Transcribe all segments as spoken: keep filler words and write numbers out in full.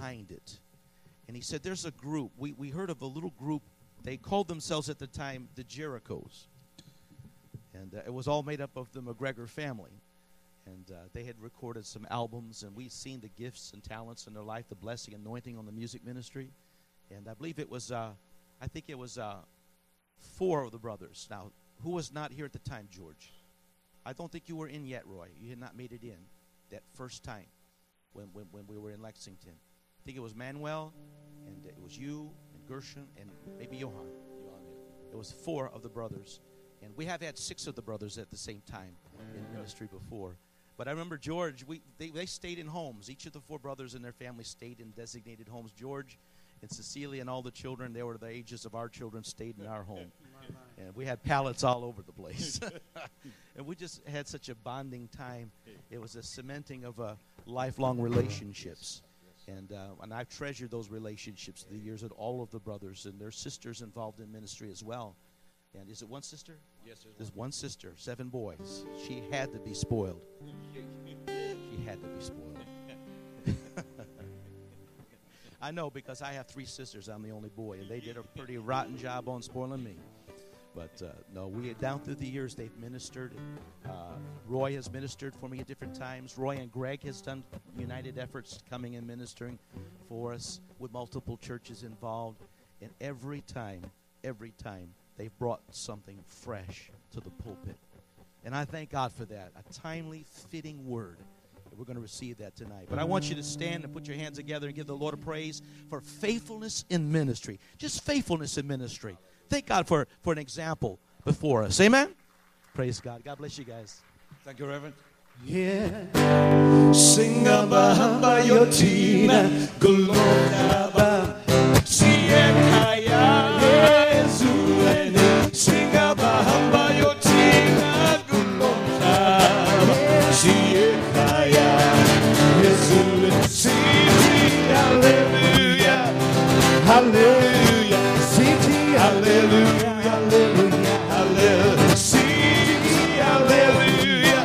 behind it. And he said, there's a group. We, we heard of a little group. They called themselves at the time the Jerichos. And uh, it was all made up of the McGregor family. And uh, they had recorded some albums, and we'd seen the gifts and talents in their life, the blessing, anointing on the music ministry. And I believe it was, uh, I think it was uh, four of the brothers. Now, who was not here at the time, George? I don't think you were in yet, Roy. You had not made it in that first time when, when, when we were in Lexington. I think it was Manuel, and it was you, and Gershon, and maybe Johan. Johan, yeah. It was four of the brothers. And we have had six of the brothers at the same time in ministry before. But I remember George, we they, they stayed in homes. Each of the four brothers and their family stayed in designated homes. George and Cecilia and all the children, they were the ages of our children, stayed in our home. And we had pallets all over the place. And we just had such a bonding time. It was a cementing of uh, lifelong relationships. And uh, and I've treasured those relationships through the years with all of the brothers and their sisters involved in ministry as well. And is it one sister? Yes, there's, there's one. one sister, seven boys. She had to be spoiled. She had to be spoiled. I know, because I have three sisters. I'm the only boy, and they did a pretty rotten job on spoiling me. But uh, no, we down through the years they've ministered. Uh, Roy has ministered for me at different times. Roy and Greg has done united efforts coming and ministering for us with multiple churches involved. And every time, every time, they've brought something fresh to the pulpit. And I thank God for that. A timely, fitting word. We're going to receive that tonight. But I want you to stand and put your hands together and give the Lord a praise for faithfulness in ministry. Just faithfulness in ministry. Thank God for, for an example before us. Amen? Praise God. God bless you guys. Thank you, Reverend. Yeah. Sing about your tina. Gloria ba. Siekaya. Yesu. Sing about your tina. Gloria. Siekaya. Yesu. Sing hallelujah. Hallelujah. Hallelujah, hallelujah, hallelujah. Sing hallelujah,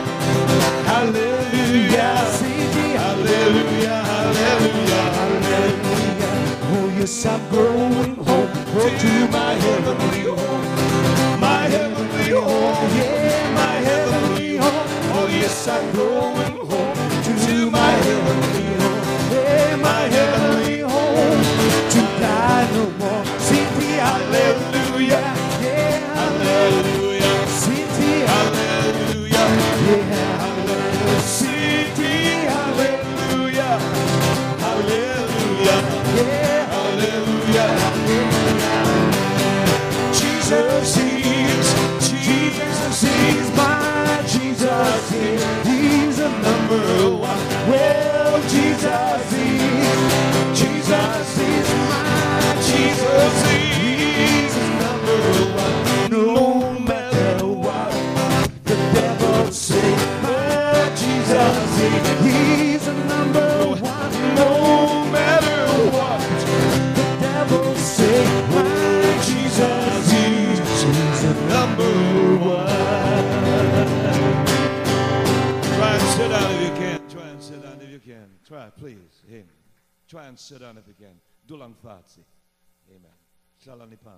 hallelujah, hallelujah, hallelujah, hallelujah. Oh yes, I'm going home to my heavenly home, my heavenly home, yeah, my heavenly home. Oh yes, I'm going home to my heavenly home, yeah, my heavenly home. To die no more. Hallelujah, yeah, hallelujah, city, hallelujah, yeah, hallelujah, city, hallelujah, hallelujah, yeah, hallelujah, hallelujah. Jesus is, Jesus is my Jesus is, he's the number one. Well, Jesus is, Jesus is my Jesus is. No matter what the devil say, my Jesus is, he's the number one. No matter what the devil say, my Jesus is, he's the number one. Try and sit down if you can. Try and sit down if you can. Try, please. Amen. Try and sit down if you can. Dulang Fatsi. Amen. Shalani Pans.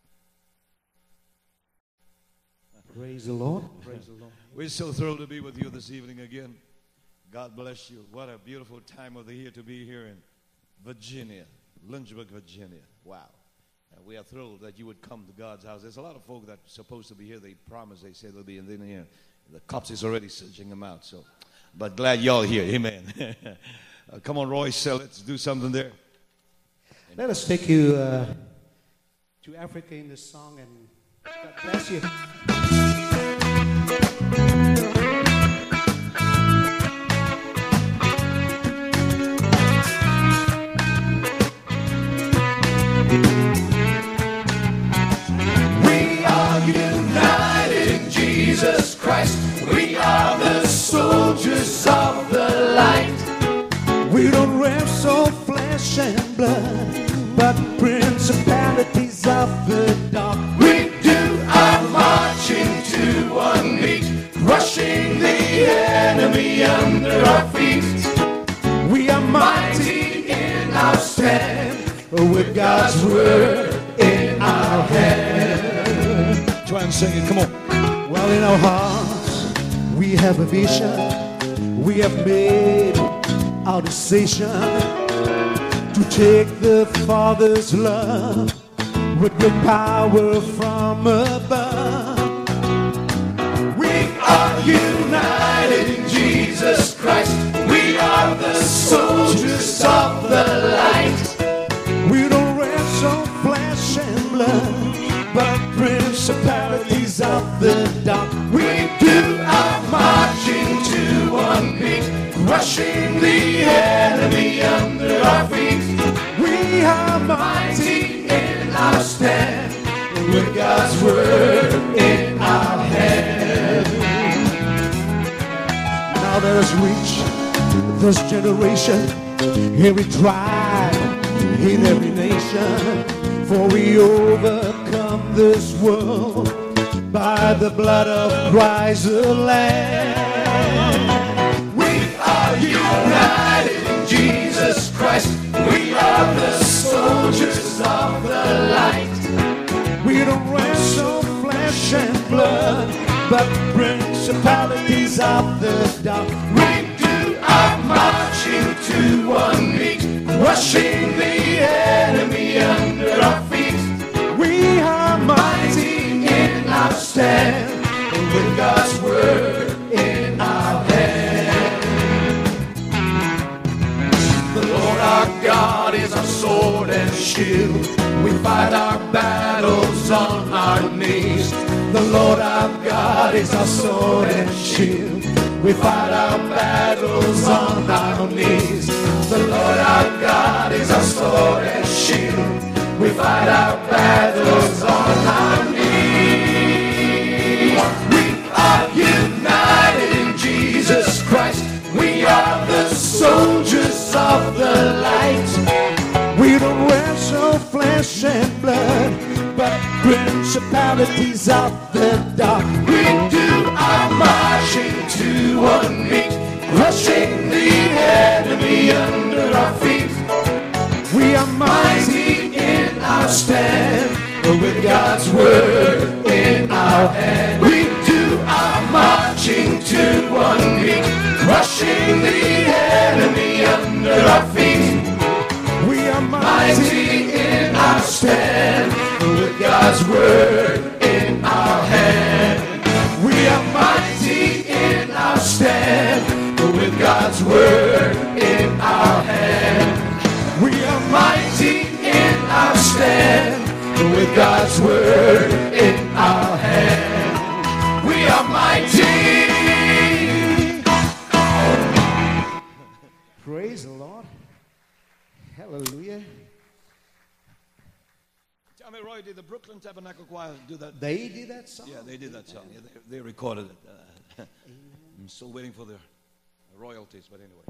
Praise the Lord. Praise the Lord. We're so thrilled to be with you this evening again. God bless you. What a beautiful time of the year to be here in Virginia, Lynchburg, Virginia. Wow. And we are thrilled that you would come to God's house. There's a lot of folk that are supposed to be here. They promise, they say they'll be, and then here, the cops is already searching them out. So, but glad y'all here. Amen. uh, come on, Roy, so let's do something there. Let us take you uh, to Africa in this song, and God bless you. We are united in Jesus Christ. We are the soldiers of the light. We don't wrestle flesh and blood, but principalities of the dark. We do our marching to one beat, crushing the enemy under our feet. We are mighty in our our stand with God's word in our hand. Try and sing it, come on. Well, in our hearts, we have a vision. We have made our decision to take the Father's love with great power from above. We are united in Jesus Christ. We are the soldiers of the light. We don't wrestle flesh and blood, but principalities of the dark. We do our marching to one beat, crushing the enemy under our feet. We are mighty in our stand, with God's word in our hand. Now there's reach, this generation, every tribe, in every nation, for we overcome this world by the blood of Christ the Lamb. We are united in Jesus Christ. We are the soldiers of the light. We don't wrestle flesh and blood, but principalities of the dark. We do our marching to one beat, crushing the enemy under our feet. We are mighty in our stand, with God's word in our hand. The Lord our God is our sword and shield. We fight our battles on our knees. The Lord our God is our sword and shield. We fight our battles on our knees. The Lord our God is our sword and shield. We fight our battles on our knees. We are united in Jesus Christ. We are the soldiers of the light. We don't wrestle flesh and blood, but principalities of the dark. We do our marching to one beat, crushing the enemy under our feet. We are mighty in our stand, with God's word in our hand. We do our marching to one beat, crushing the enemy under our feet. We are mighty in our stand, with God's word in our hand. We are mighty in our stand, with God's word in our hand. We are mighty in our stand, with God's word in our hand. We are mighty. Praise the Lord. Hallelujah. Tell me, Roy, did the Brooklyn Tabernacle Choir do that? They did that song? Yeah, they did that song. Yeah, they, they recorded it. Uh, I'm still waiting for the royalties, but anyway.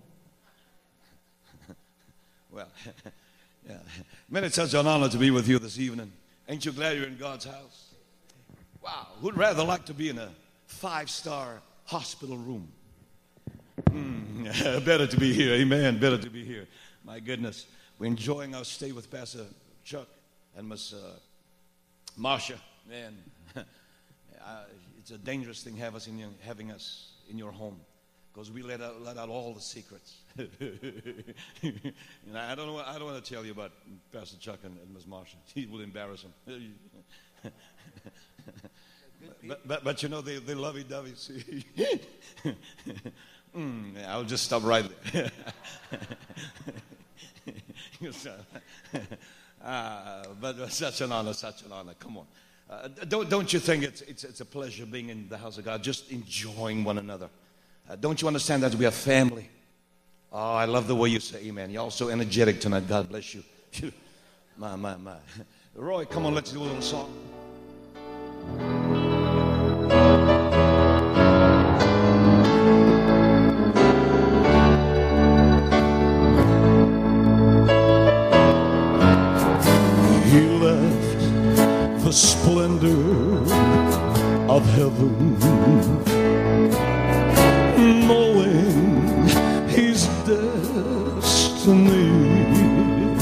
Well, yeah. Man, it's such an honor to be with you this evening. Ain't you glad you're in God's house? Wow. Who'd rather like to be in a five-star hospital room? Mm, better to be here. Amen. Better to be here. My goodness. We're enjoying our stay with Pastor Chuck and Miss uh, Marsha. Man, uh, it's a dangerous thing have us in your, having us in your home, because we let out, let out all the secrets. You know, I don't know. I don't want to tell you about Pastor Chuck and, and Miss Marsha. He will embarrass him. but, but but you know they they lovey-dovey. mm, I'll just stop right there. uh, but such an honor, such an honor. Come on. Uh, don't don't you think it's, it's it's a pleasure being in the house of God, just enjoying one another? Uh, don't you understand that we are family? Oh, I love the way you say amen. You're all so energetic tonight. God bless you. my, my, my. Roy, come on, let's do a little song. He left the splendor of heaven, knowing his destiny.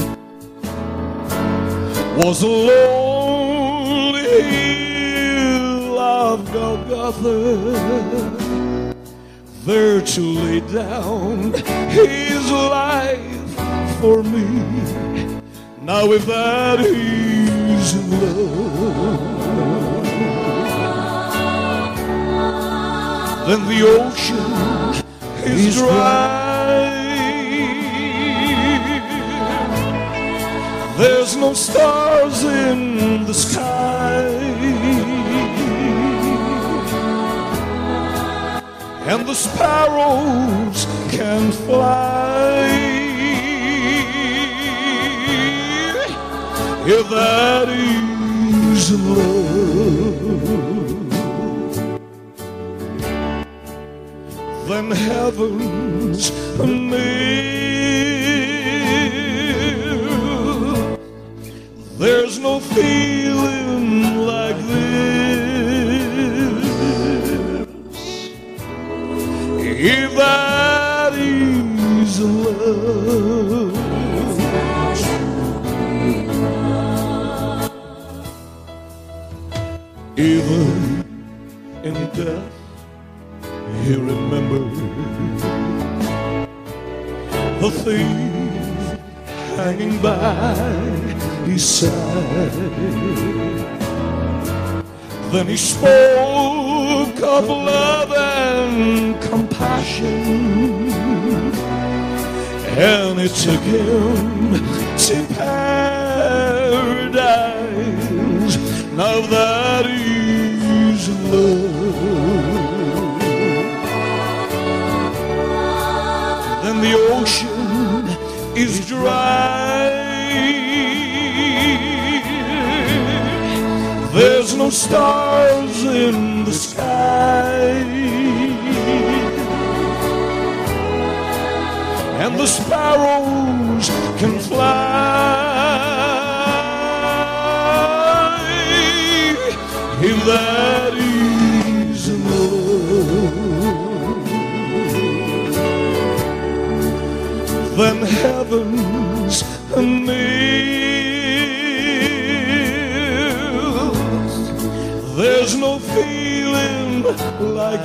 was a lonely hill of Golgotha, there to lay down his life for me. Now if that is love, then the ocean is dry. There's no stars in the sky, and the sparrows can fly. If that is love, then heaven's near. There's no feeling like this. If that is love, even in death he remembered the thief hanging by his side. Then he spoke of love and compassion, and it took him to paradise. Now that is love, then the ocean is dry. There's no stars in the sky, and the sparrows can fly. If that is love, then heaven's near. There's no feeling like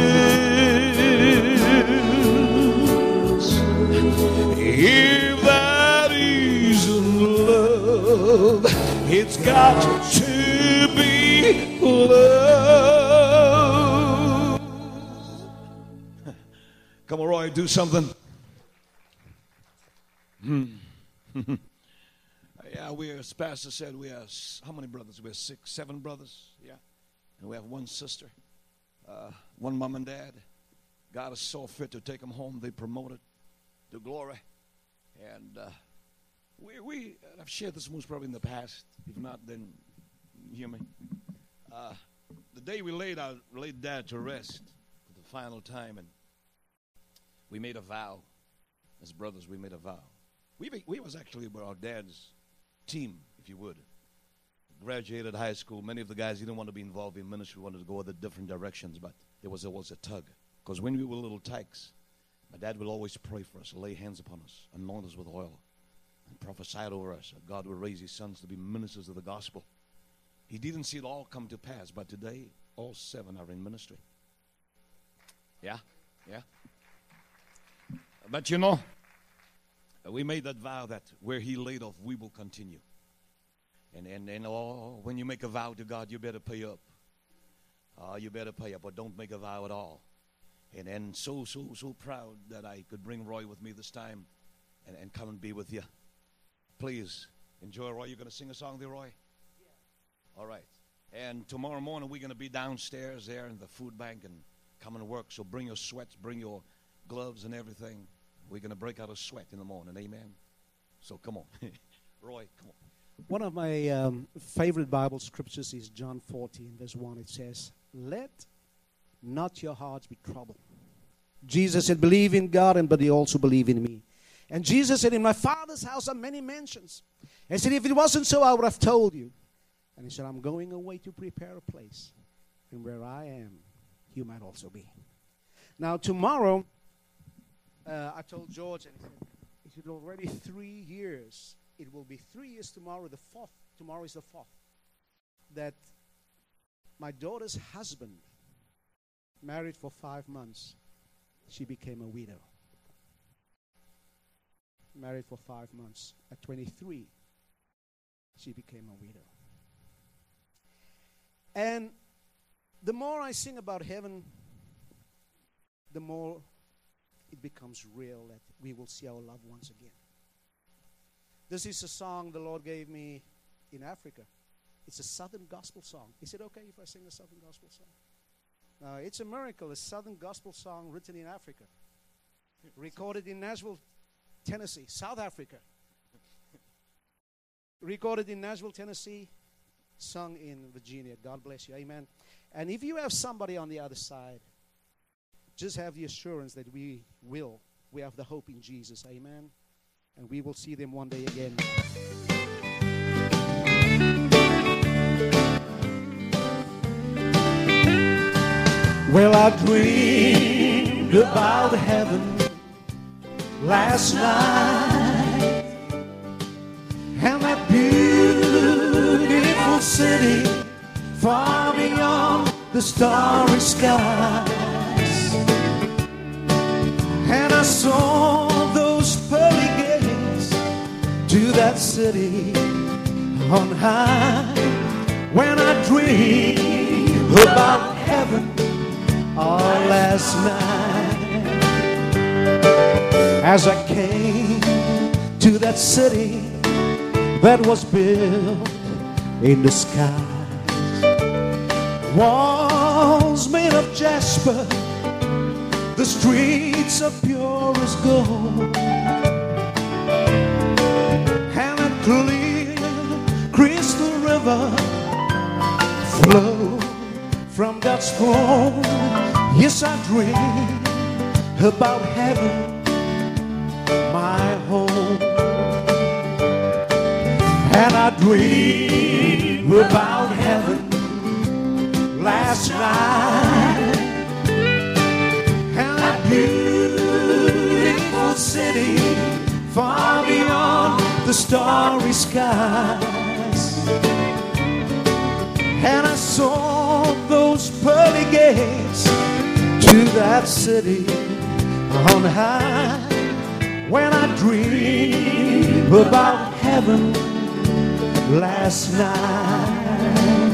this. If that isn't love, it's got to be love. Come on, Roy, do something. Hmm. Yeah, we are, as Pastor said, we are, how many brothers? We have six, seven brothers, yeah. And we have one sister, uh, one mom and dad. God is so fit to take them home. They promoted to glory. And uh, we, we, I've shared this most probably in the past. If not, then hear me. Uh, the day we laid our laid Dad to rest for the final time, and we made a vow. As brothers, we made a vow. We, we was actually with our dad's team, if you would. Graduated high school. Many of the guys didn't want to be involved in ministry, wanted to go other different directions, but there was always a tug. Because when we were little tykes, my dad would always pray for us, lay hands upon us, anoint us with oil, and prophesied over us that God would raise his sons to be ministers of the gospel. He didn't see it all come to pass, but today, all seven are in ministry. Yeah, yeah. But you know, we made that vow that where he laid off, we will continue. And, and, and oh, when you make a vow to God, you better pay up. Uh, you better pay up, or don't make a vow at all. And, and so, so, so proud that I could bring Roy with me this time and, and come and be with you. Please, enjoy, Roy. You're going to sing a song there, Roy? Yeah. All right. And tomorrow morning, we're going to be downstairs there in the food bank and come and work. So bring your sweats, bring your gloves and everything. We're going to break out a sweat in the morning. Amen? So come on. Roy, come on. One of my um, favorite Bible scriptures is John fourteen, verse one. It says, "Let not your hearts be troubled." Jesus said, "Believe in God, and but you also believe in me." And Jesus said, "In my Father's house are many mansions." And he said, "If it wasn't so, I would have told you." And he said, "I'm going away to prepare a place. And where I am, you might also be." Now, tomorrow, uh, I told George, and he said, he said, already three years it will be three years tomorrow, the fourth, tomorrow is the fourth, that my daughter's husband, married for five months, she became a widow. Married for five months. At twenty-three, she became a widow. And the more I sing about heaven, the more it becomes real that we will see our loved ones again. This is a song the Lord gave me in Africa. It's a Southern gospel song. Is it okay if I sing a Southern gospel song? Uh, it's a miracle, a Southern gospel song written in Africa. Recorded in Nashville, Tennessee, South Africa. Recorded in Nashville, Tennessee, sung in Virginia. God bless you. Amen. And if you have somebody on the other side, just have the assurance that we will. We have the hope in Jesus. Amen. And we will see them one day again. Well, I dreamed about heaven last night, and that beautiful city far beyond the starry skies. And I saw those pearly gates to that city on high. When I dreamed about heaven all last night, as I came to that city that was built in the sky, walls made of jasper, the streets are pure as gold, and a clear crystal river flows from God's throne. Yes, I dream about heaven, my home. And I dream about heaven last night, and that beautiful city far beyond the starry skies. And I saw those pearly gates to that city on high. When I dreamed about heaven last night.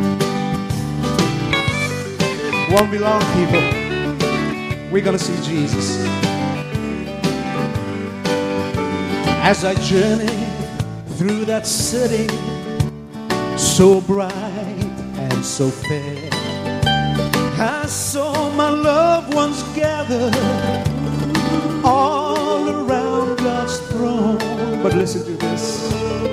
Won't be long, people. We're gonna see Jesus. As I journey through that city, so bright and so fair, I saw my loved ones gathered all around God's throne. But listen to this.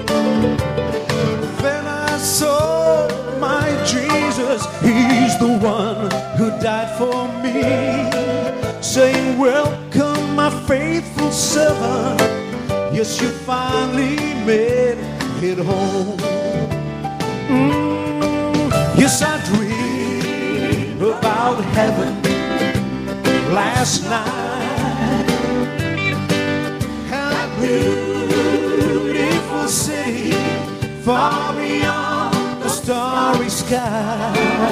Then I saw my Jesus, He's the one who died for me, saying, welcome my faithful servant. Yes, you finally made it home. Mm, yes, I dreamed about heaven last night, and that beautiful city far beyond the starry sky.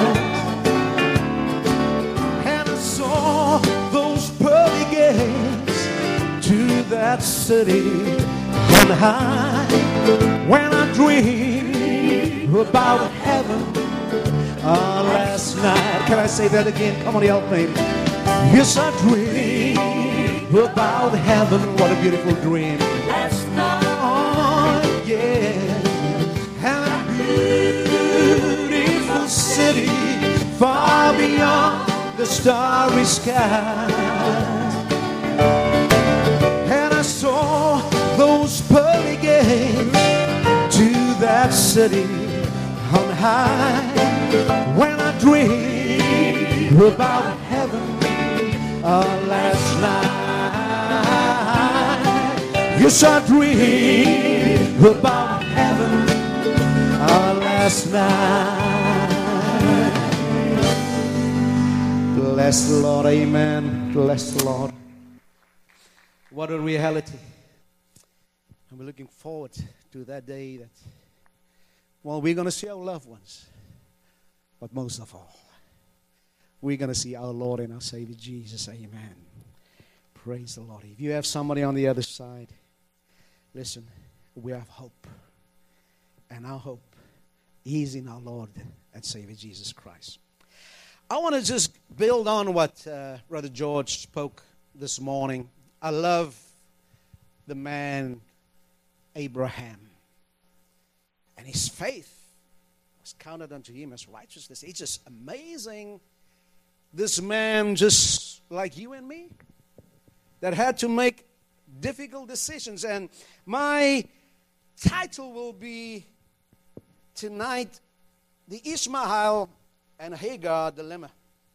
And I saw those pearly gates to that city on high. When I dreamed about heaven uh, last night. Can I say that again? Come on, help me. Yes, I dreamed about heaven. What a beautiful dream. Last night. Oh, yeah. And a beautiful city far beyond the starry sky. And I saw those pearly gates to that city on high. When I dreamed about heaven uh, last night. Yes, I dreamed about heaven uh, last night. Bless the Lord, amen. Bless the Lord. What a reality. And we're looking forward to that day that, well, we're going to see our loved ones. But most of all, we're going to see our Lord and our Savior Jesus. Amen. Praise the Lord. If you have somebody on the other side, listen, we have hope. And our hope is in our Lord and Savior Jesus Christ. I want to just build on what uh, Brother George spoke this morning. I love the man Abraham. And his faith was counted unto him as righteousness. It's just amazing. This man, just like you and me, that had to make difficult decisions. And my title will be tonight, the Ishmael and Hagar dilemma.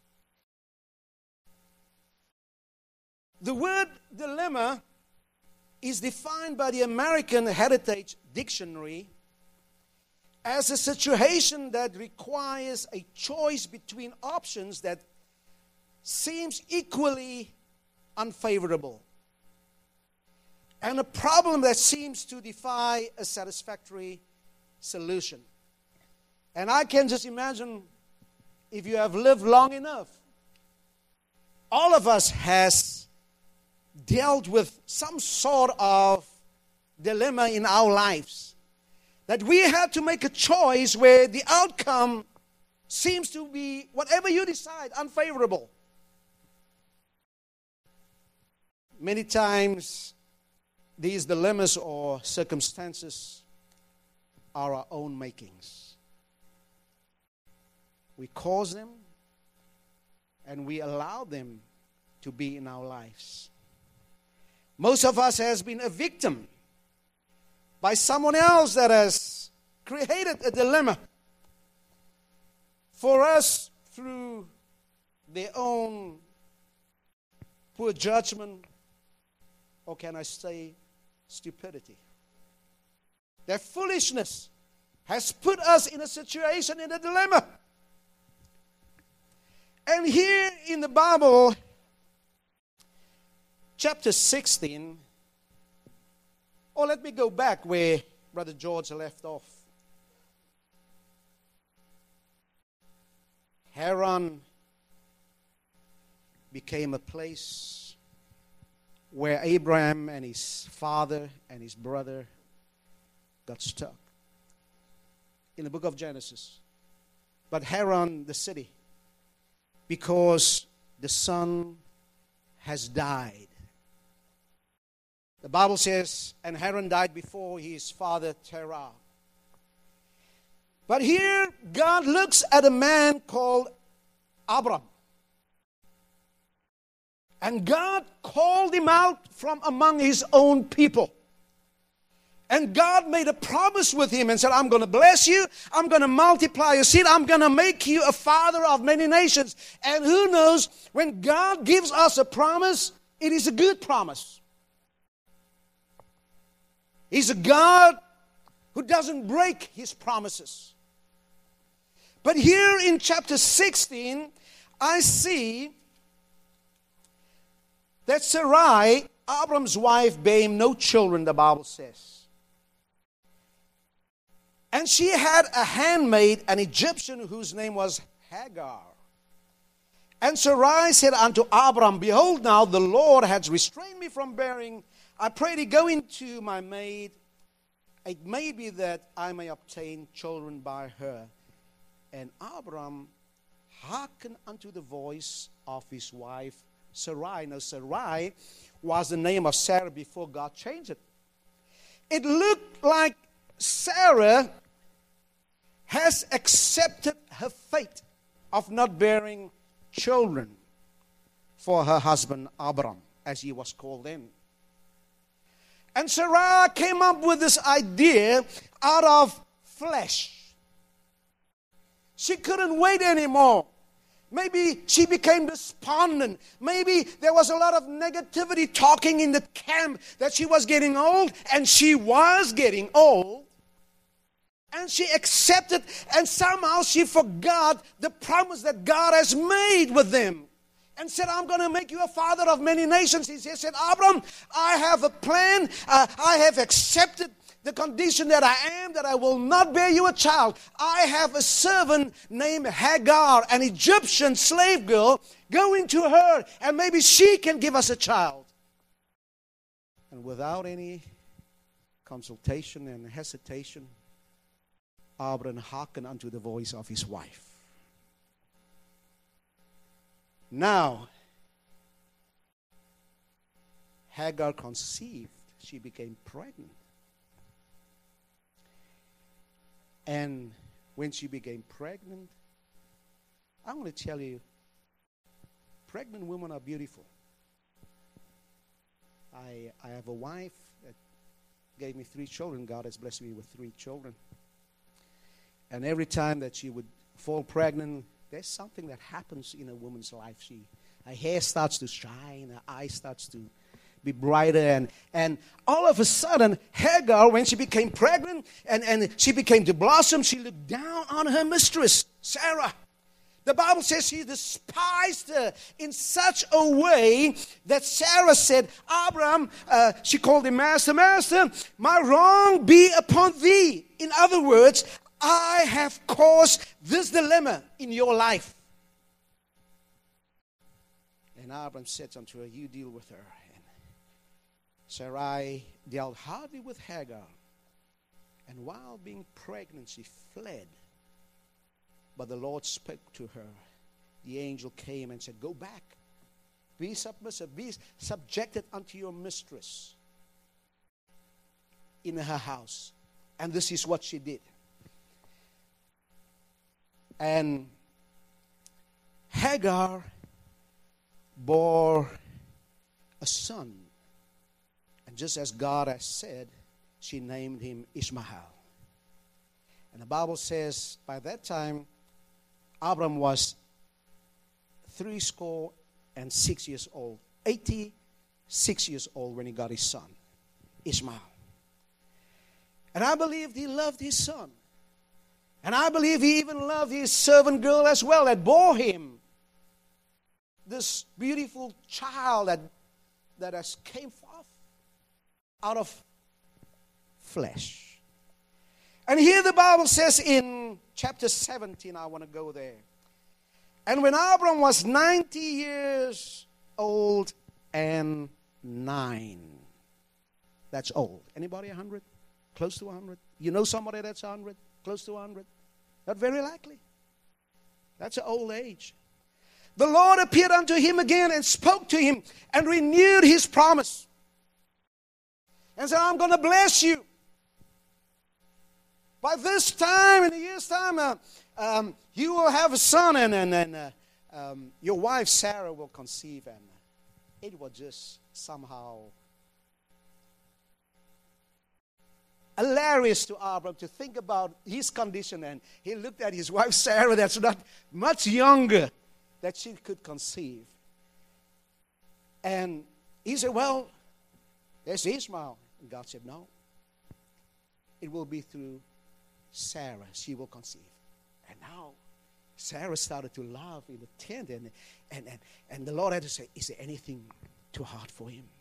The word dilemma is defined by the American Heritage Dictionary as a situation that requires a choice between options that seems equally unfavorable, and a problem that seems to defy a satisfactory solution. And I can just imagine, if you have lived long enough, all of us has dealt with some sort of dilemma in our lives, that we had to make a choice where the outcome seems to be, whatever you decide, unfavorable. Many times, these dilemmas or circumstances are our own makings. We cause them, and we allow them to be in our lives. Most of us has been a victim by someone else that has created a dilemma for us through their own poor judgment, or can I say stupidity. Their foolishness has put us in a situation, in a dilemma. And here in the Bible, chapter sixteen, or let me go back where Brother George left off. Haran became a place where Abraham and his father and his brother got stuck. In the book of Genesis. But Haran, the city, because the son has died. The Bible says, and Haran died before his father Terah. But here, God looks at a man called Abram. And God called him out from among his own people. And God made a promise with him and said, I'm going to bless you. I'm going to multiply your seed. I'm going to make you a father of many nations. And who knows, when God gives us a promise, it is a good promise. He's a God who doesn't break his promises. But here in chapter sixteen, I see that Sarai, Abram's wife, bare him no children, the Bible says. And she had a handmaid, an Egyptian, whose name was Hagar. And Sarai said unto Abram, Behold, now the Lord has restrained me from bearing. I pray thee, go into my maid. It may be that I may obtain children by her. And Abram hearkened unto the voice of his wife Sarai. Now Sarai was the name of Sarah before God changed it. It looked like Sarah has accepted her fate of not bearing children for her husband Abram, as he was called then. And Sarah came up with this idea out of flesh. She couldn't wait anymore. Maybe she became despondent. Maybe there was a lot of negativity talking in the camp that she was getting old, and she was getting old. And she accepted, and somehow she forgot the promise that God has made with them. and said, I'm going to make you a father of many nations. He said, Abram, I have a plan. Uh, I have accepted the condition that I am, that I will not bear you a child. I have a servant named Hagar, an Egyptian slave girl. Go into her, and maybe she can give us a child. And without any consultation and hesitation, Abram hearkened unto the voice of his wife. Now, Hagar conceived. She became pregnant. And when she became pregnant, I want to tell you, pregnant women are beautiful. I, I have a wife that gave me three children. God has blessed me with three children. And every time that she would fall pregnant, there's something that happens in a woman's life. She, her hair starts to shine, her eye starts to be brighter. And, and all of a sudden, Hagar, when she became pregnant and, and she became to blossom, she looked down on her mistress, Sarah. The Bible says she despised her in such a way that Sarah said, Abram, uh, she called him Master, Master, my wrong be upon thee. In other words, I have caused this dilemma in your life. And Abram said unto her, you deal with her. And Sarai dealt hardly with Hagar. And while being pregnant, she fled. But the Lord spoke to her. The angel came and said, go back. Be submissive. Be subjected unto your mistress in her house. And this is what she did. And Hagar bore a son. And just as God has said, she named him Ishmael. And the Bible says, by that time, Abram was three score and six years old. eighty-six years old when he got his son, Ishmael. And I believe he loved his son. And I believe he even loved his servant girl as well that bore him. This beautiful child that, that has came forth out of flesh. And here the Bible says in chapter seventeen, I want to go there. And when Abram was ninety years old and nine. That's old. Anybody one hundred? Close to one hundred? You know somebody that's one hundred? Close to one hundred? Not very likely. That's an old age. The Lord appeared unto him again and spoke to him and renewed his promise. And said, I'm going to bless you. By this time, in a year's time, uh, um, you will have a son, and, and, and uh, um, your wife Sarah will conceive. And it was just somehow hilarious to Abram to think about his condition. And he looked at his wife Sarah, that's not much younger, that she could conceive. And he said, well, there's Ishmael. And God said, no. It will be through Sarah. She will conceive. And now Sarah started to laugh in the tent. And, and, and, and the Lord had to say, is there anything too hard for him?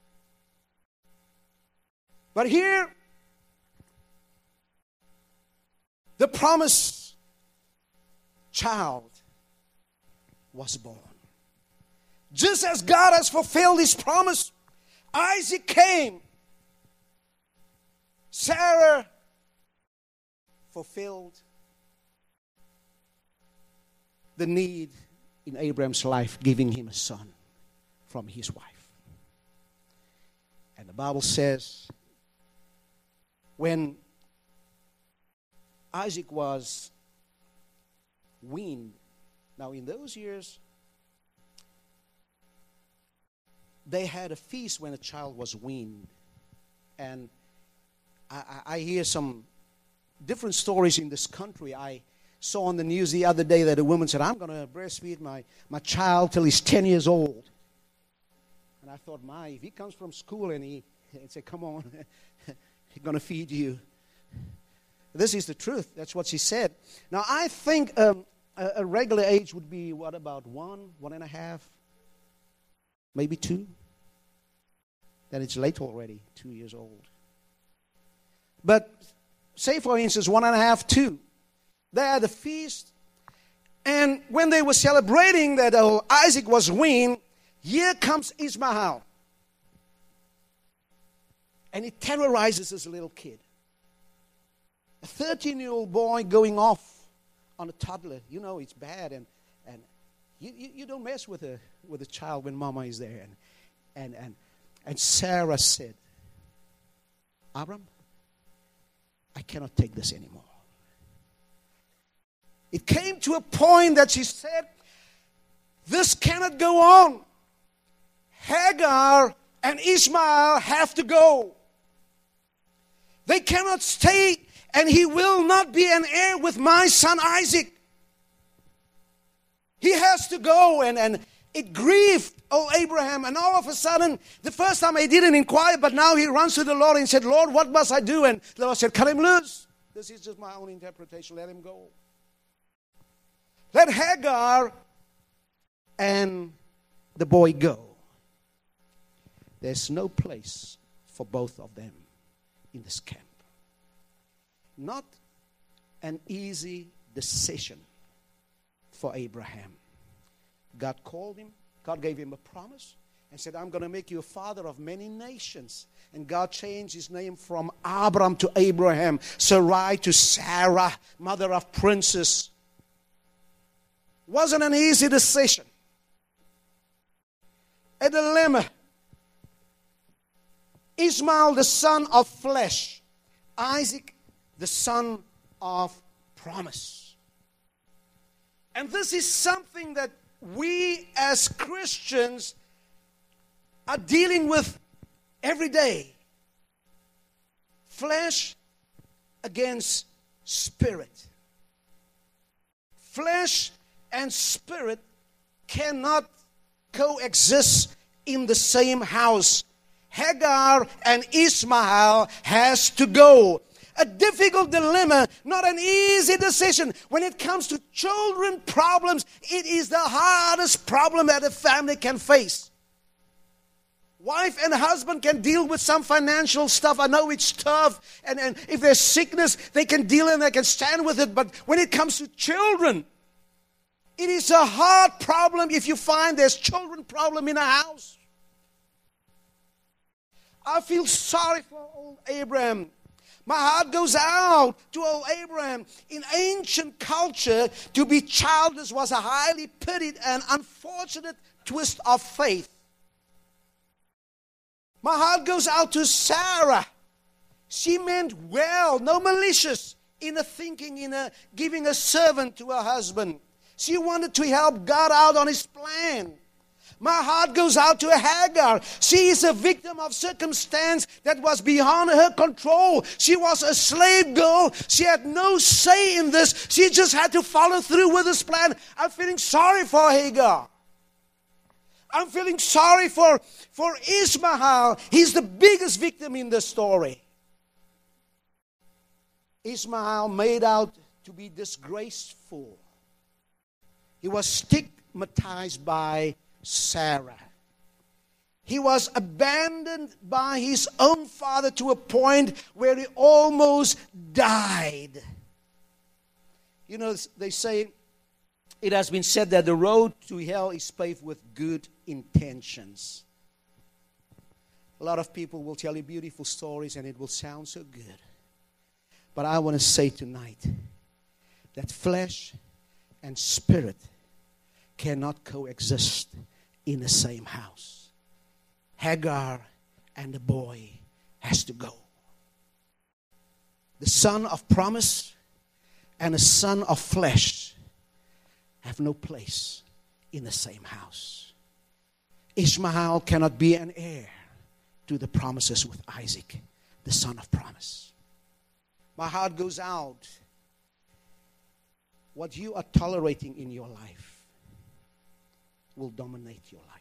But here, the promised child was born. Just as God has fulfilled his promise, Isaac came. Sarah fulfilled the need in Abraham's life, giving him a son from his wife. And the Bible says, when Isaac was weaned, now in those years, they had a feast when a child was weaned. And I, I hear some different stories in this country. I saw on the news the other day that a woman said, I'm going to breastfeed my, my child till he's ten years old. And I thought, my, if he comes from school and he and say, come on, he's going to feed you. This is the truth. That's what she said. Now, I think um, a, a regular age would be, what, about one, one and a half, maybe two. Then it's late already, two years old. But say, for instance, one and a half, two. They're at the feast. And when they were celebrating that oh, Isaac was weaned, here comes Ishmael. And it terrorizes this little kid. A thirteen-year-old boy going off on a toddler. You know it's bad. And, and you, you, you don't mess with a, with a child when mama is there. And, and, and, and Sarah said, Abram, I cannot take this anymore. It came to a point that she said, this cannot go on. Hagar and Ishmael have to go. They cannot stay, and he will not be an heir with my son Isaac. He has to go, and, and it grieved old Abraham. And all of a sudden, the first time he didn't inquire, but now he runs to the Lord and said, Lord, what must I do? And the Lord said, cut him loose. This is just my own interpretation. Let him go. Let Hagar and the boy go. There's no place for both of them in this camp. Not an easy decision for Abraham. God called him. God gave him a promise and said, I'm going to make you a father of many nations. And God changed his name from Abram to Abraham, Sarai to Sarah, mother of princes. Wasn't an easy decision. A dilemma. Ishmael, the son of flesh. Isaac, the son of promise. And this is something that we as Christians are dealing with every day. Flesh against spirit. Flesh and spirit cannot coexist in the same house. Hagar and Ishmael has to go. A difficult dilemma, not an easy decision. When it comes to children problems, it is the hardest problem that a family can face. Wife and husband can deal with some financial stuff. I know it's tough. And, and if there's sickness, they can deal and they can stand with it. But when it comes to children, it is a hard problem if you find there's children problem in a house. I feel sorry for old Abraham. My heart goes out to old Abraham. In ancient culture, to be childless was a highly pitied and unfortunate twist of faith. My heart goes out to Sarah. She meant well, no malicious in a thinking, in a giving a servant to her husband. She wanted to help God out on his plan. My heart goes out to Hagar. She is a victim of circumstance that was beyond her control. She was a slave girl. She had no say in this. She just had to follow through with this plan. I'm feeling sorry for Hagar. I'm feeling sorry for, for Ishmael. He's the biggest victim in the story. Ishmael made out to be disgraceful. He was stigmatized by Sarah. He was abandoned by his own father to a point where he almost died. You know, they say, it has been said that the road to hell is paved with good intentions. A lot of people will tell you beautiful stories and it will sound so good. But I want to say tonight that flesh and spirit cannot coexist in the same house. Hagar and the boy has to go. The son of promise and the son of flesh have no place in the same house. Ishmael cannot be an heir to the promises with Isaac, the son of promise. My heart goes out. What you are tolerating in your life will dominate your life.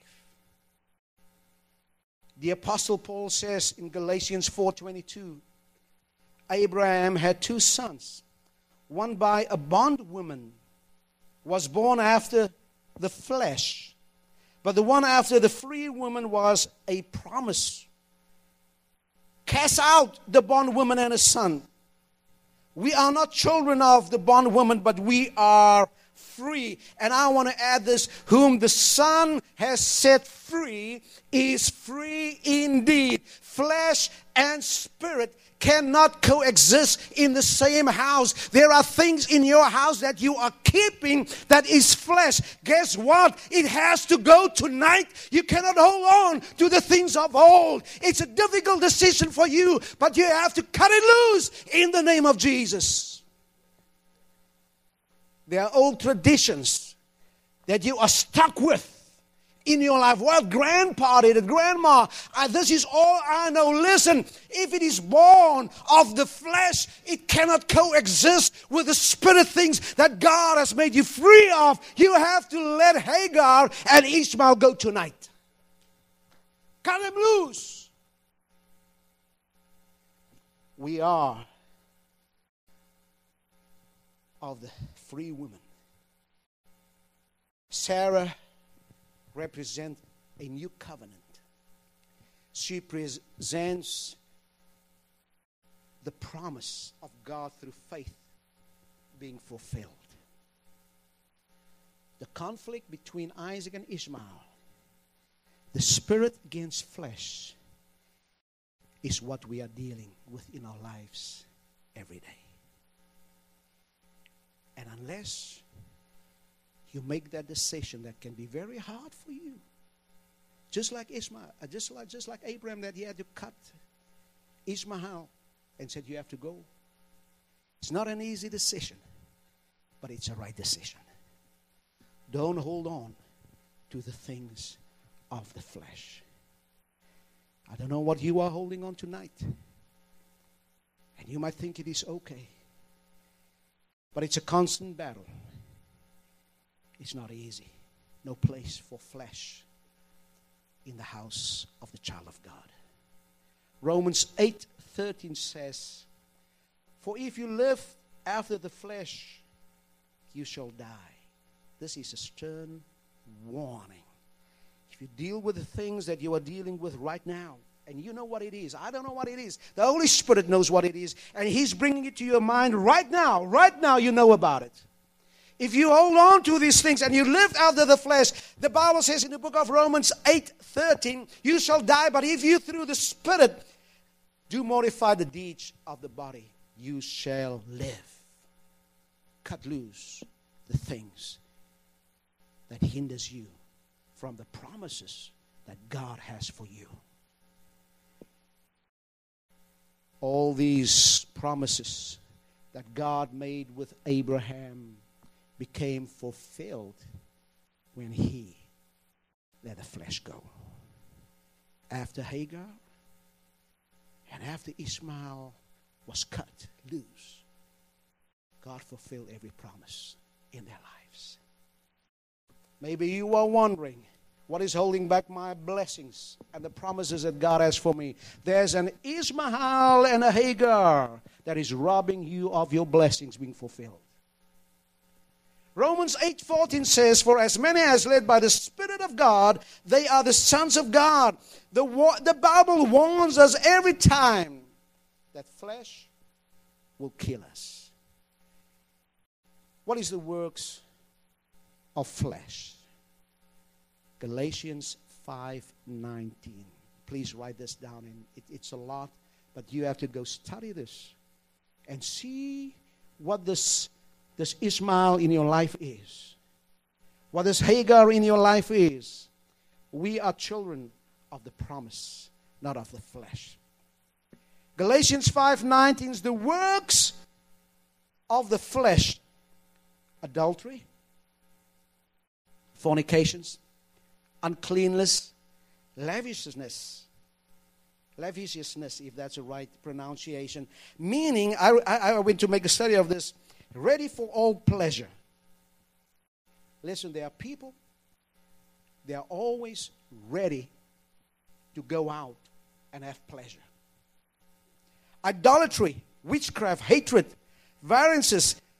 The Apostle Paul says in Galatians four twenty-two, Abraham had two sons. One by a bondwoman was born after the flesh, But the one after the free woman was a promise. Cast out the bondwoman and her son. We are not children of the bondwoman, but we are free. And I want to add this: whom the Son has set free is free indeed. Flesh and spirit cannot coexist in the same house. There are things in your house that you are keeping that is flesh. Guess what? It has to go tonight. You cannot hold on to the things of old. It's a difficult decision for you, but you have to cut it loose in the name of Jesus. There are old traditions that you are stuck with in your life. Well, grandpa did it, grandma, uh, this is all I know. Listen, if it is born of the flesh, it cannot coexist with the spirit things that God has made you free of. You have to let Hagar and Ishmael go tonight. Cut them loose. We are of the free woman. Sarah represent a new covenant. She presents the promise of God through faith being fulfilled. The conflict between Isaac and Ishmael, the spirit against flesh, is what we are dealing with in our lives every day. And unless you make that decision, that can be very hard for you. Just like Ishmael, just like just like Abraham, that he had to cut Ishmael and said, you have to go. It's not an easy decision, but it's a right decision. Don't hold on to the things of the flesh. I don't know what you are holding on tonight. And you might think it is okay. But it's a constant battle. It's not easy. No place for flesh in the house of the child of God. Romans eight thirteen says, for if you live after the flesh, you shall die. This is a stern warning. If you deal with the things that you are dealing with right now, and you know what it is, I don't know what it is. The Holy Spirit knows what it is, and He's bringing it to your mind right now. Right now you know about it. If you hold on to these things and you live after the flesh, the Bible says in the book of Romans eight thirteen, you shall die, but if you through the Spirit do mortify the deeds of the body, you shall live. Cut loose the things that hinders you from the promises that God has for you. All these promises that God made with Abraham became fulfilled when he let the flesh go. After Hagar and after Ishmael was cut loose, God fulfilled every promise in their lives. Maybe you are wondering, what is holding back my blessings and the promises that God has for me? There's an Ishmael and a Hagar that is robbing you of your blessings being fulfilled. Romans eight fourteen says, for as many as led by the Spirit of God, they are the sons of God. The, the Bible warns us every time that flesh will kill us. What is the works of flesh? Galatians five nineteen. Please write this down. And it, it's a lot, but you have to go study this and see what this, this Ishmael in your life is. What this Hagar in your life is. We are children of the promise, not of the flesh. Galatians five nineteen is the works of the flesh. Adultery, fornications, uncleanness, lavishness. Lavishness, if that's the right pronunciation. Meaning, I, I, I went to make a study of this. Ready for all pleasure. Listen, there are people, they are always ready to go out and have pleasure. Idolatry, witchcraft, hatred, variances,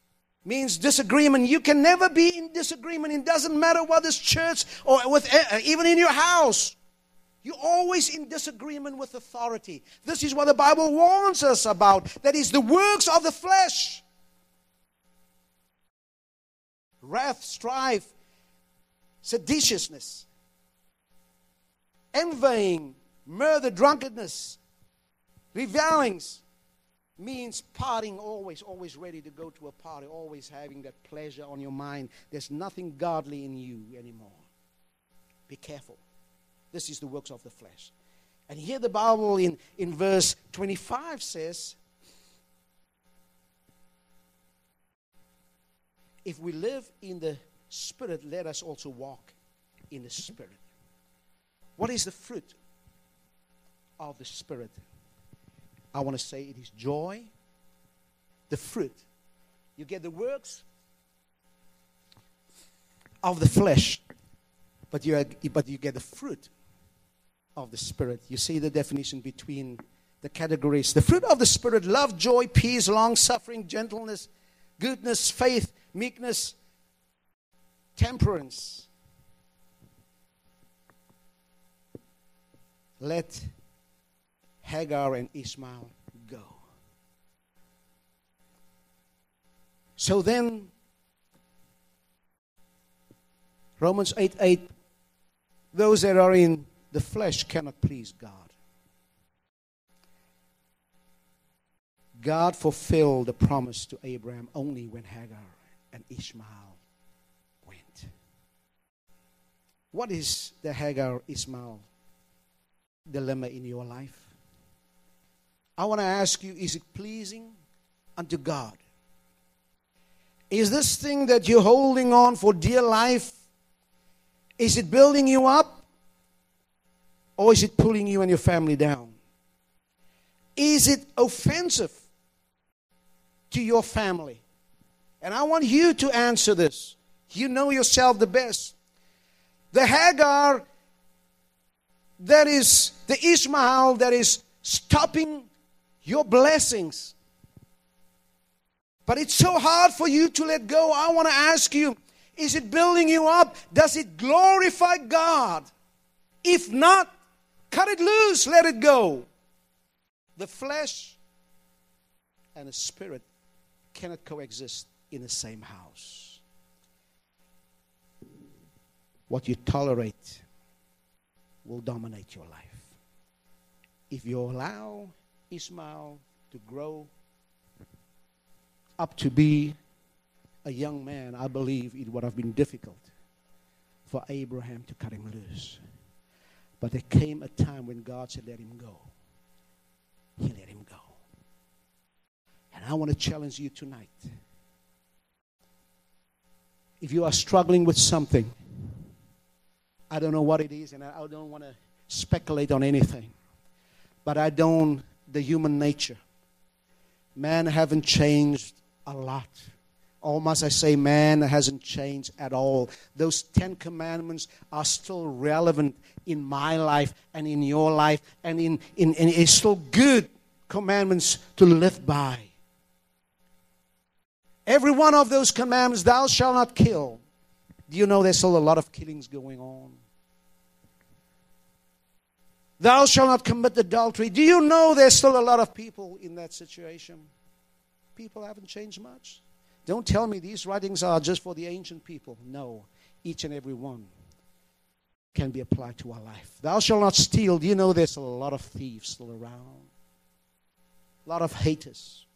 means disagreement. You can never be in disagreement. It doesn't matter what this church or with even in your house. You're always in disagreement with authority. This is what the Bible warns us about. That is the works of the flesh. Wrath, strife, seditiousness, envying, murder, drunkenness, revilings. Means partying, always, always ready to go to a party, always having that pleasure on your mind. There's nothing godly in you anymore. Be careful. This is the works of the flesh. And here the Bible in, in verse twenty-five says, if we live in the Spirit, let us also walk in the Spirit. What is the fruit of the Spirit? I want to say it is joy, the fruit. You get the works of the flesh, but you, are, but you get the fruit of the Spirit. You see the definition between the categories. The fruit of the Spirit: love, joy, peace, long-suffering, gentleness, goodness, faith, meekness, temperance. Let Hagar and Ishmael go. So then, Romans eight eight, those that are in the flesh cannot please God. God fulfilled the promise to Abraham only when Hagar and Ishmael went. What is the Hagar-Ishmael dilemma in your life? I want to ask you, is it pleasing unto God? Is this thing that you're holding on for dear life, is it building you up? Or is it pulling you and your family down? Is it offensive to your family? And I want you to answer this. You know yourself the best. The Hagar, that is the Ishmael that is stopping your blessings. But it's so hard for you to let go. I want to ask you, is it building you up? Does it glorify God? If not, cut it loose, let it go. The flesh and the spirit cannot coexist in the same house. What you tolerate will dominate your life. If you allow Ishmael to grow up to be a young man, I believe it would have been difficult for Abraham to cut him loose. But there came a time when God said, let him go. He let him go. And I want to challenge you tonight. If you are struggling with something, I don't know what it is, and I don't want to speculate on anything. But I don't, the human nature. Man haven't changed a lot. Or must I say, man hasn't changed at all. Those Ten Commandments are still relevant in my life and in your life. And in, in, and it's still good commandments to live by. Every one of those commandments, thou shalt not kill. Do you know there's still a lot of killings going on? Thou shalt not commit adultery. Do you know there's still a lot of people in that situation? People haven't changed much. Don't tell me these writings are just for the ancient people. No, each and every one can be applied to our life. Thou shalt not steal. Do you know there's a lot of thieves still around? A lot of haters.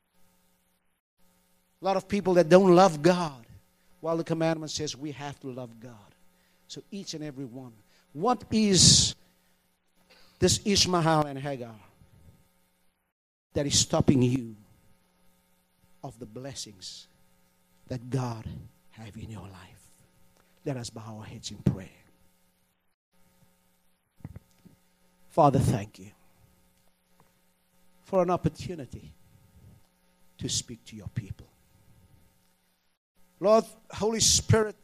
A lot of people that don't love God. While the commandment says we have to love God. So each and every one. What is this Ishmael and Hagar that is stopping you of the blessings that God have in your life? Let us bow our heads in prayer. Father, thank you for an opportunity to speak to your people. Lord, Holy Spirit,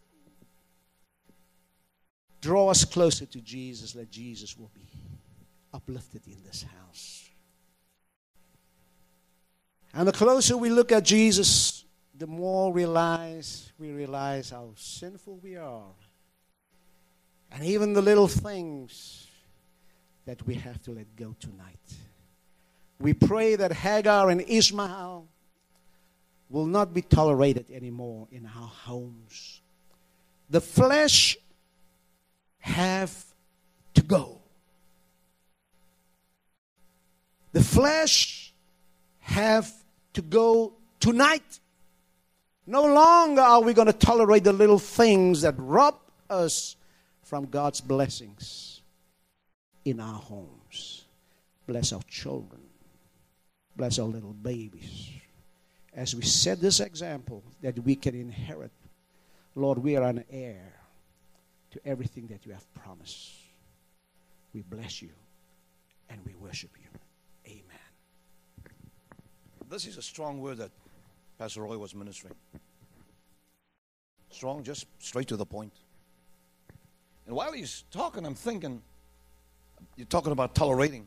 draw us closer to Jesus. Let Jesus will be uplifted in this house. And the closer we look at Jesus, the more realize we realize how sinful we are. And even the little things that we have to let go tonight. We pray that Hagar and Ishmael will not be tolerated anymore in our homes. The flesh have to go. The flesh have to go tonight. No longer are we going to tolerate the little things that rob us from God's blessings in our homes. Bless our children. Bless our little babies. As we set this example that we can inherit, Lord, we are an heir to everything that you have promised. We bless you and we worship you. Amen. This is a strong word that Pastor Roy was ministering. Strong, just straight to the point. And while he's talking, I'm thinking, you're talking about tolerating.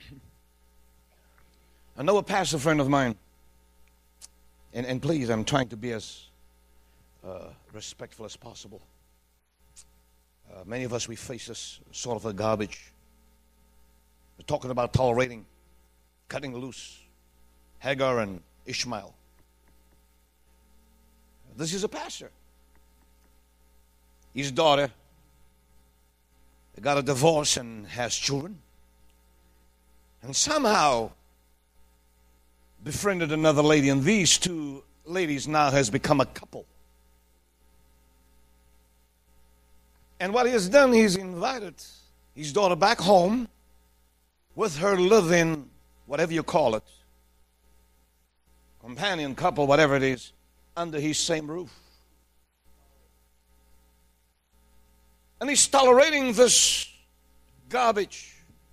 I know a pastor friend of mine, and, and please, I'm trying to be as uh, respectful as possible. Uh, many of us, we face this sort of a garbage. We're talking about tolerating, cutting loose, Hagar and Ishmael. This is a pastor. His daughter got a divorce and has children. And somehow befriended another lady. And these two ladies now has become a couple. And what he has done, he's invited his daughter back home with her living, whatever you call it, companion, couple, whatever it is, under his same roof. And he's tolerating this garbage.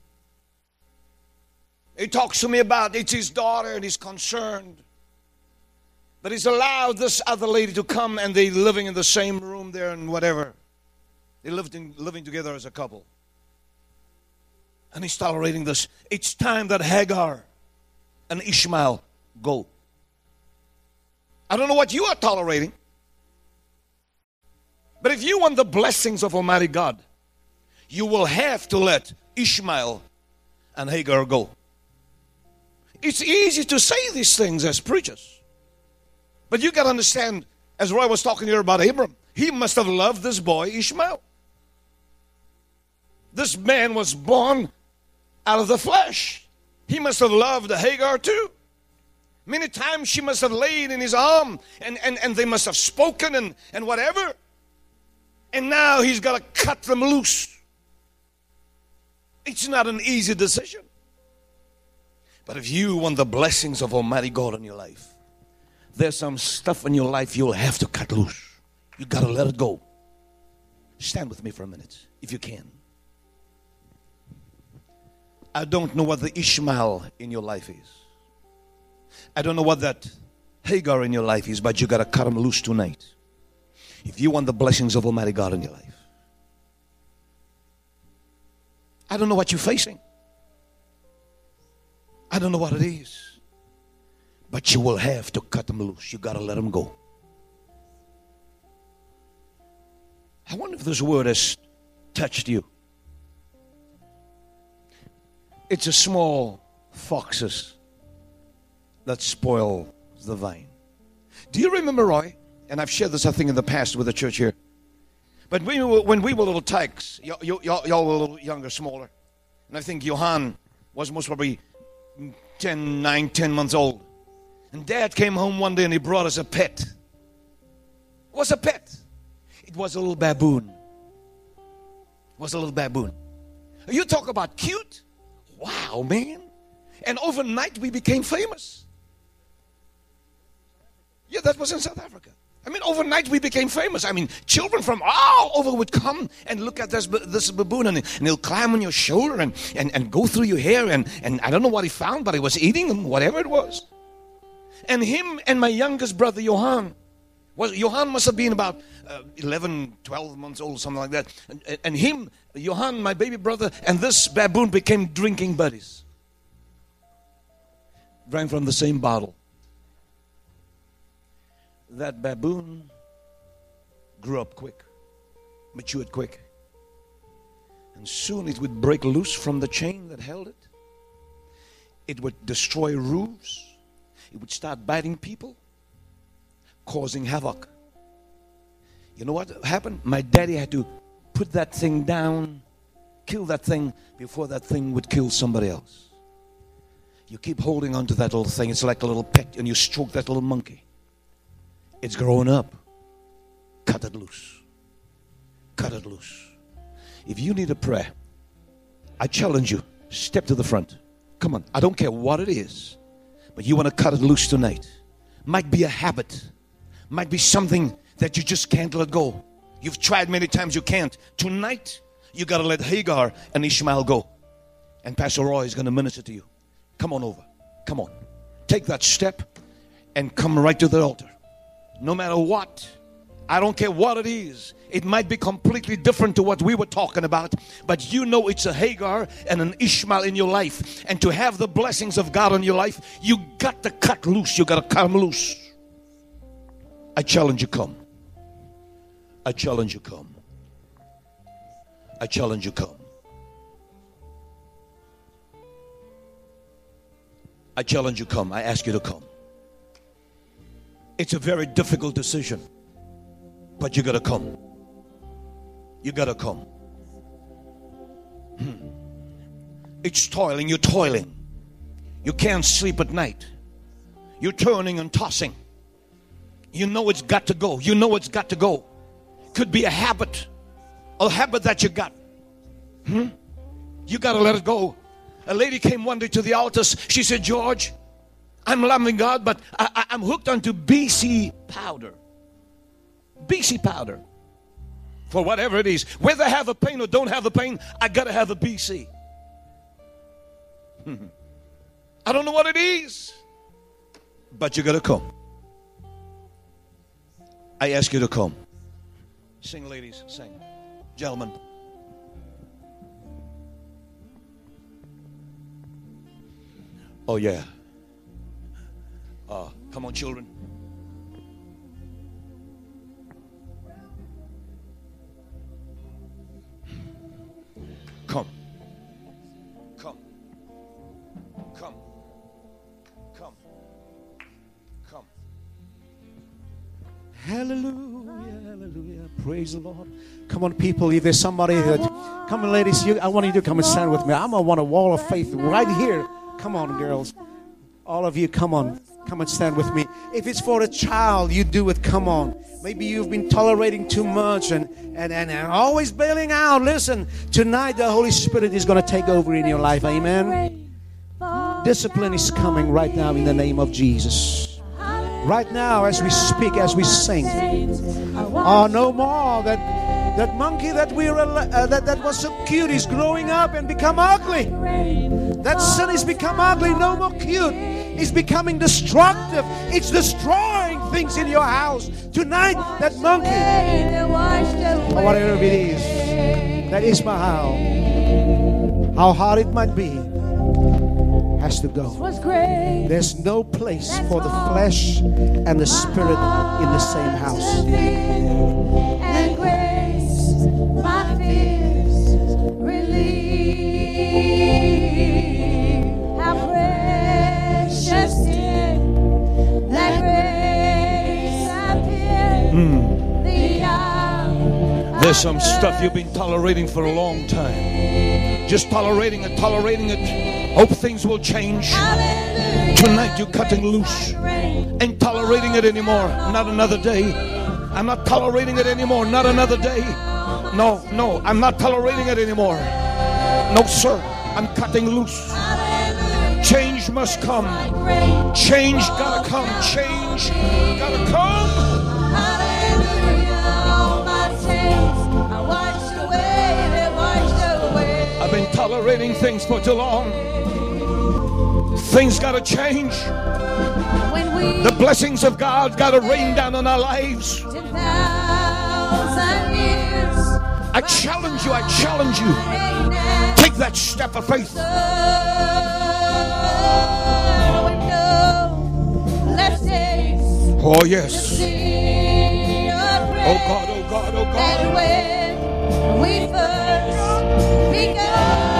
He talks to me about it's his daughter and he's concerned. But he's allowed this other lady to come and they're living in the same room there and whatever. They're living, living together as a couple. And he's tolerating this. It's time that Hagar and Ishmael go. I don't know what you are tolerating. But if you want the blessings of Almighty God, you will have to let Ishmael and Hagar go. It's easy to say these things as preachers. But you got to understand, as Roy was talking here about Abram, he must have loved this boy Ishmael. This man was born out of the flesh. He must have loved Hagar too. Many times she must have laid in his arm and, and, and they must have spoken and, and whatever. And now he's got to cut them loose. It's not an easy decision. But if you want the blessings of Almighty God in your life, there's some stuff in your life you'll have to cut loose. You got to let it go. Stand with me for a minute, if you can. I don't know what the Ishmael in your life is. I don't know what that Hagar in your life is, but you got to cut them loose tonight. If you want the blessings of Almighty God in your life. I don't know what you're facing. I don't know what it is. But you will have to cut them loose. You got to let them go. I wonder if this word has touched you. It's a small foxes that spoil the vine. Do you remember, Roy? And I've shared this, I think, in the past with the church here. But we were, when we were little tykes, y'all, y'all, y'all were a little younger, smaller. And I think Johan was most probably ten, nine, ten months old. And Dad came home one day and he brought us a pet. It was a pet. It was a little baboon. It was a little baboon. You talk about cute? Wow, man. And overnight we became famous. Yeah, that was in South Africa. I mean, overnight we became famous. I mean, children from all over would come and look at this, this baboon, and, and he'll climb on your shoulder and, and, and go through your hair. And, and I don't know what he found, but he was eating them, whatever it was. And him and my youngest brother, Johan, was, Johan must have been about uh, eleven, twelve months old, something like that. And, and him, Johan, my baby brother, and this baboon became drinking buddies. Drank from the same bottle. that baboon grew up quick, matured quick. And soon it would break loose from the chain that held it. It would destroy roofs. It would start biting people, causing havoc. You know what happened? My daddy had to put that thing down, kill that thing before that thing would kill somebody else. You keep holding on to that little thing. It's like a little pet, and you stroke that little monkey. It's growing up. Cut it loose. Cut it loose. If you need a prayer, I challenge you, step to the front. Come on, I don't care what it is, but you want to cut it loose tonight. Might be a habit. Might be something that you just can't let go. You've tried many times, you can't. Tonight, you got to let Hagar and Ishmael go. And Pastor Roy is going to minister to you. Come on over. Come on. Take that step and come right to the altar. No matter what, I don't care what it is. It might be completely different to what we were talking about, but you know it's a Hagar and an Ishmael in your life. And to have the blessings of God on your life, you got to cut loose. You got to cut them loose. I challenge you, come. I challenge you, come. I challenge you, come. I challenge you, come. I ask you to come. It's a very difficult decision, but you got to come. You got to come. Hmm. It's toiling. You're toiling. You can't sleep at night. You're turning and tossing. You know it's got to go. You know it's got to go. Could be a habit. A habit that you got. Hmm? You got to let it go. A lady came one day to the altars. She said, George, I'm loving God, but I, I, I'm hooked onto B C powder. B C powder. For whatever it is. Whether I have a pain or don't have a pain, I got to have a B C. I don't know what it is, but you got to come. I ask you to come. Sing, ladies, sing. Gentlemen. Oh, yeah. Uh, come on, children. Come. Come. Come. Come. Come. Hallelujah, hallelujah. Praise the Lord. Come on, people. If there's somebody that, come on, ladies, you, I want you to come and stand with me. I'm going to want a wall of faith right here. Come on, girls. All of you, come on. Come and stand with me. If it's for a child, you do it. Come on. Maybe you've been tolerating too much and, and, and, and always bailing out. Listen, tonight the Holy Spirit is going to take over in your life. Amen. Discipline is coming right now in the name of Jesus. Right now, as we speak, as we sing. Oh, no more. That that monkey that we were, uh, that, that was so cute is growing up and become ugly. That sin has become ugly. No more cute. It's becoming destructive. It's destroying things in your house. Tonight, that monkey, or whatever it is, that Ishmael, how hard it might be, has to go. There's no place for the flesh and the spirit in the same house. And grace, my fears relieve. How precious did that grace appear. Mm. The hour There's some stuff you've been tolerating for a long time. Just tolerating it, tolerating it. Hope things will change. Hallelujah. Tonight you're cutting loose. Ain't tolerating it anymore. Not another day. I'm not tolerating it anymore. Not another day. No, no, I'm not tolerating it anymore. No, sir. I'm cutting loose. Change must come. Change gotta come. Change gotta come. I've been tolerating things for too long. Things gotta change. The blessings of God gotta rain down on our lives. I challenge you, I challenge you. Take that step of faith. Oh, yes. Oh, God, oh, God, oh, God. And when we first began,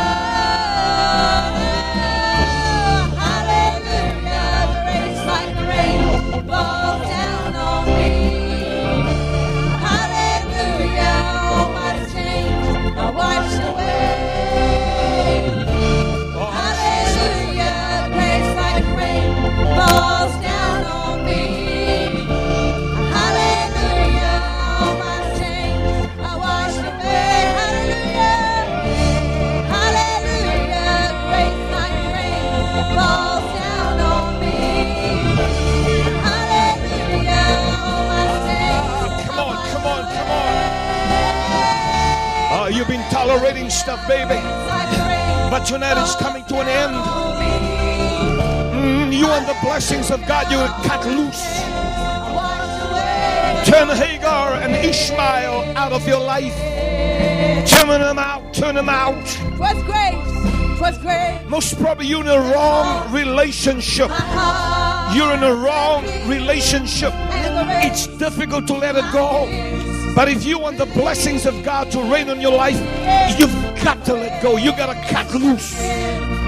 hallelujah, grace like rain falls down on me. Hallelujah, all my chains are washed away. Hallelujah, grace like rain falls down on me. Hallelujah, all my chains are washed away. Hallelujah, hallelujah, grace like rain falls down on me. Hallelujah, all my chains Come are on, washed come on, come away. on. Uh, you've been tolerating stuff, baby. Like rain But tonight it's coming to an end. on me. Mm, you and the blessings of God, you would cut loose. Washed away. Turn Hagar and Ishmael out of your life. Turn them out, turn them out. 'Twas grace, 'twas grace. Most probably you're in a wrong relationship. My heart You're in a wrong relationship. and the rain. It's difficult to let it go. But if you want the blessings of God to reign on your life, you've got to let go. You got to cut loose.